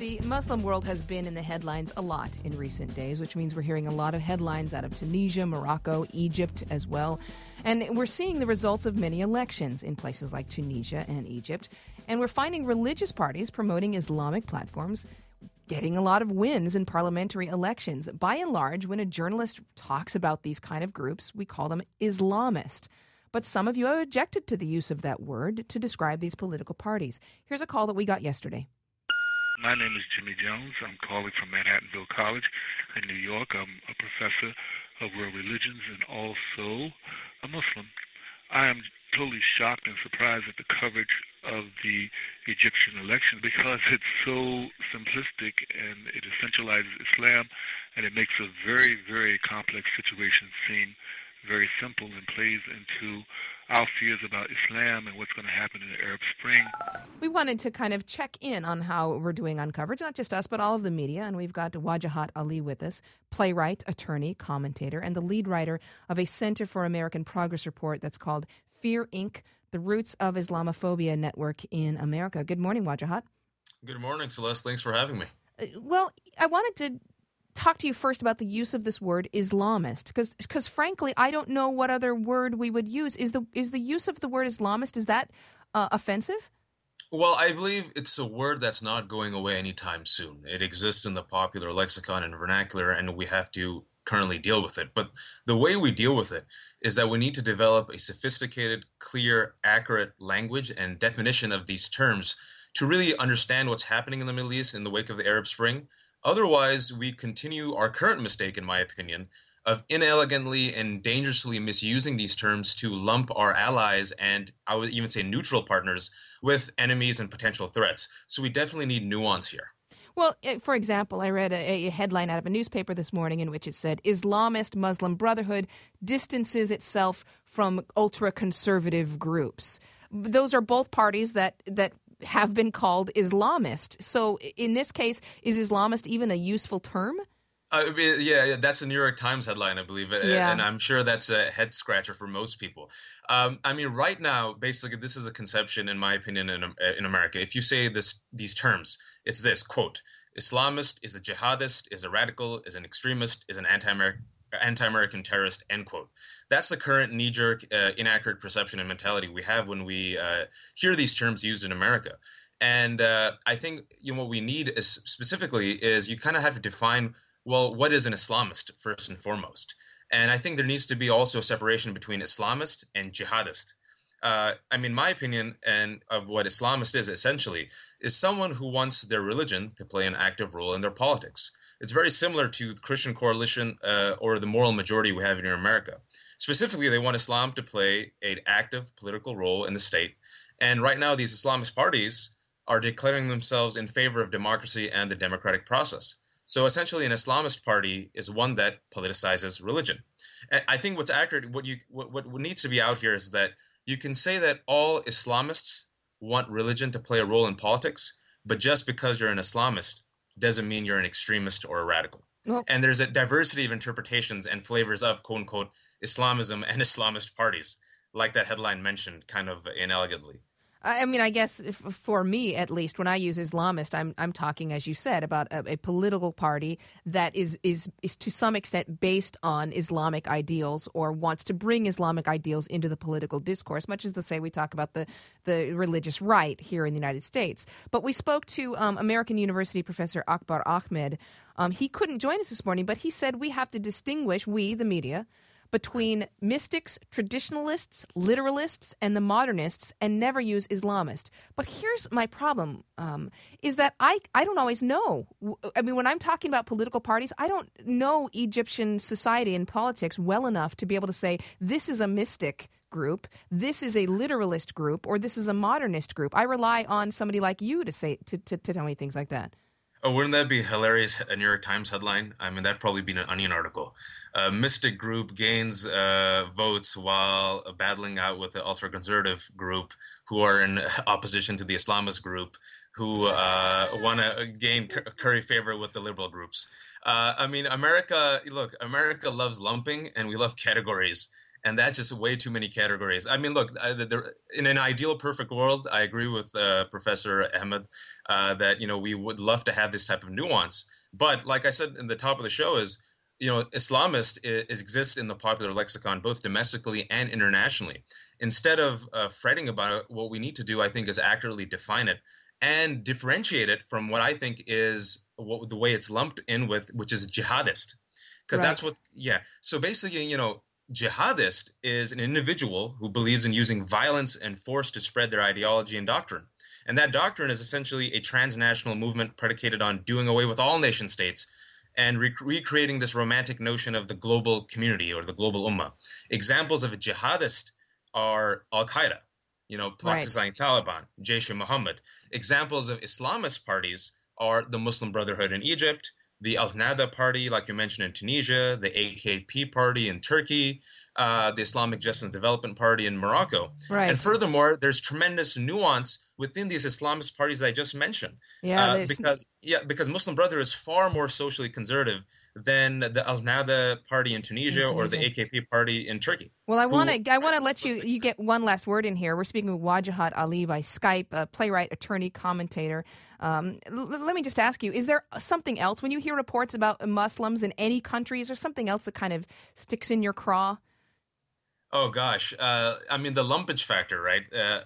The Muslim world has been in the headlines a lot in recent days, which means we're hearing a lot of headlines out of Tunisia, Morocco, Egypt as well. And we're seeing the results of many elections in places like Tunisia and Egypt. And we're finding religious parties promoting Islamic platforms getting a lot of wins in parliamentary elections. By and large, when a journalist talks about these kind of groups, we call them Islamist. But some of you have objected to the use of that word to describe these political parties. Here's a call that we got yesterday. My name is Jimmy Jones. I'm calling from Manhattanville College in New York. I'm a professor of world religions and also a Muslim. I am totally shocked and surprised at the coverage of the Egyptian election because it's so simplistic and it essentializes Islam and it makes a very, very complex situation seem very simple and plays into our fears about Islam and what's going to happen in the Arab Spring. We wanted to kind of check in on how we're doing on coverage, not just us, but all of the media. And we've got Wajahat Ali with us, playwright, attorney, commentator, and the lead writer of a Center for American Progress report that's called Fear, Inc., the Roots of Islamophobia Network in America. Good morning, Wajahat. Good morning, Celeste. Thanks for having me. Well, I wanted to talk to you first about the use of this word Islamist, because frankly, I don't know what other word we would use. Is the use of the word Islamist, is that offensive? Well, I believe it's a word that's not going away anytime soon. It exists in the popular lexicon and vernacular, and we have to currently deal with it. But the way we deal with it is that we need to develop a sophisticated, clear, accurate language and definition of these terms to really understand what's happening in the Middle East in the wake of the Arab Spring. Otherwise, we continue our current mistake, in my opinion, of inelegantly and dangerously misusing these terms to lump our allies and I would even say neutral partners with enemies and potential threats. So we definitely need nuance here. Well, for example, I read a headline out of a newspaper this morning in which it said, Islamist Muslim Brotherhood distances itself from ultra-conservative groups. Those are both parties that have been called Islamist. So in this case, is Islamist even a useful term? Yeah, that's a New York Times headline, I believe, and I'm sure that's a head scratcher for most people. I mean, right now, basically, this is a conception, in my opinion, in America. If you say these terms, it's this, quote, Islamist is a jihadist, is a radical, is an extremist, is an anti-American terrorist, end quote. That's the current knee-jerk, inaccurate perception and mentality we have when we hear these terms used in America. And I think what we need is specifically is you kind of have to define, well, what is an Islamist first and foremost? And I think there needs to be also a separation between Islamist and jihadist. I mean, my opinion of what Islamist is essentially is someone who wants their religion to play an active role in their politics. It's very similar to the Christian Coalition or the moral majority we have in America. Specifically, they want Islam to play an active political role in the state. And right now, these Islamist parties are declaring themselves in favor of democracy and the democratic process. So essentially, an Islamist party is one that politicizes religion. And I think what's accurate, what needs to be out here is that you can say that all Islamists want religion to play a role in politics, but just because you're an Islamist doesn't mean you're an extremist or a radical. Well, and there's a diversity of interpretations and flavors of, quote unquote, Islamism and Islamist parties, like that headline mentioned kind of inelegantly. I mean, I guess for me, at least, when I use Islamist, I'm talking, as you said, about a political party that is to some extent based on Islamic ideals or wants to bring Islamic ideals into the political discourse, much as to say we talk about the religious right here in the United States. But we spoke to American University professor Akbar Ahmed. He couldn't join us this morning, but he said we have to distinguish, we, the media, between mystics, traditionalists, literalists, and the modernists, and never use Islamist. But here's my problem, is that I don't always know. I mean, when I'm talking about political parties, I don't know Egyptian society and politics well enough to be able to say, this is a mystic group, this is a literalist group, or this is a modernist group. I rely on somebody like you to say to tell me things like that. Oh, wouldn't that be hilarious? A New York Times headline? I mean, that'd probably be an Onion article. A mystic group gains votes while battling out with the ultra-conservative group who are in opposition to the Islamist group who want to curry favor with the liberal groups. I mean, America loves lumping and we love categories. And that's just way too many categories. I mean, look, in an ideal, perfect world, I agree with Professor Ahmed that, we would love to have this type of nuance. But like I said in the top of the show is, Islamist exists in the popular lexicon, both domestically and internationally. Instead of fretting about it, what we need to do, I think, is accurately define it and differentiate it from what I think is the way it's lumped in with, which is jihadist. Because that's what, So basically, jihadist is an individual who believes in using violence and force to spread their ideology and doctrine. And that doctrine is essentially a transnational movement predicated on doing away with all nation states and recreating this romantic notion of the global community or the global ummah. Examples of a jihadist are Al-Qaeda, Pakistani Taliban, Jaish-e-Mohammed. Examples of Islamist parties are the Muslim Brotherhood in Egypt, the Al-Nahda party, like you mentioned, in Tunisia, the AKP party in Turkey, the Islamic Justice and Development Party in Morocco. Right. And furthermore, there's tremendous nuance within these Islamist parties that I just mentioned. Because Muslim Brotherhood is far more socially conservative than the Al-Nahda party in Tunisia or the AKP party in Turkey. Well, I want to let you get one last word in here. We're speaking with Wajahat Ali by Skype, a playwright, attorney, commentator. Let me just ask you, is there something else when you hear reports about Muslims in any country? Is there something else that kind of sticks in your craw? Oh, gosh. I mean, the lumpage factor, right?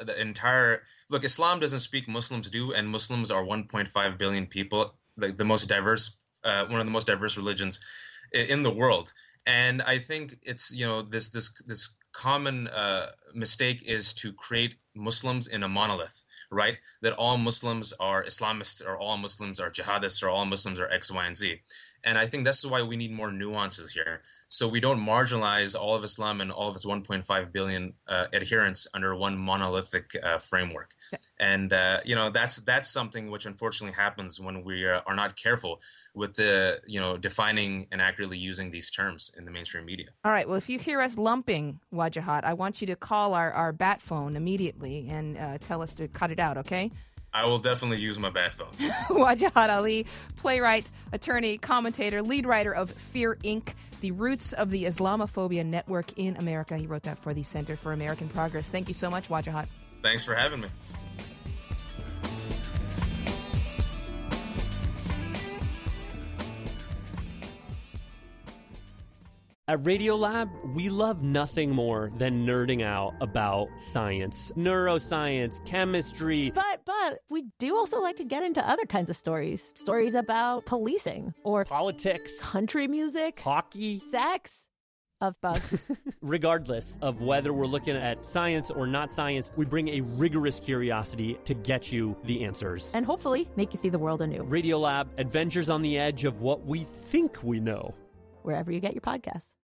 Look, Islam doesn't speak, Muslims do, and Muslims are 1.5 billion people, like the most diverse, one of the most diverse religions in the world. And I think it's, this common mistake is to create Muslims in a monolith, right? That all Muslims are Islamists or all Muslims are jihadists or all Muslims are X, Y, and Z. And I think that's why we need more nuances here. So we don't marginalize all of Islam and all of its 1.5 billion adherents under one monolithic framework. And, that's something which unfortunately happens when we are not careful with the, defining and accurately using these terms in the mainstream media. All right. Well, if you hear us lumping, Wajahat, I want you to call our bat phone immediately and tell us to cut it out, okay? I will definitely use my bat phone. Wajahat Ali, playwright, attorney, commentator, lead writer of Fear, Inc., The Roots of the Islamophobia Network in America. He wrote that for the Center for American Progress. Thank you so much, Wajahat. Thanks for having me. At Radiolab, we love nothing more than nerding out about science, neuroscience, chemistry. But we do also like to get into other kinds of stories. Stories about policing or politics, country music, hockey, sex, of bugs. Regardless of whether we're looking at science or not science, we bring a rigorous curiosity to get you the answers. And hopefully make you see the world anew. Radiolab, adventures on the edge of what we think we know. Wherever you get your podcasts.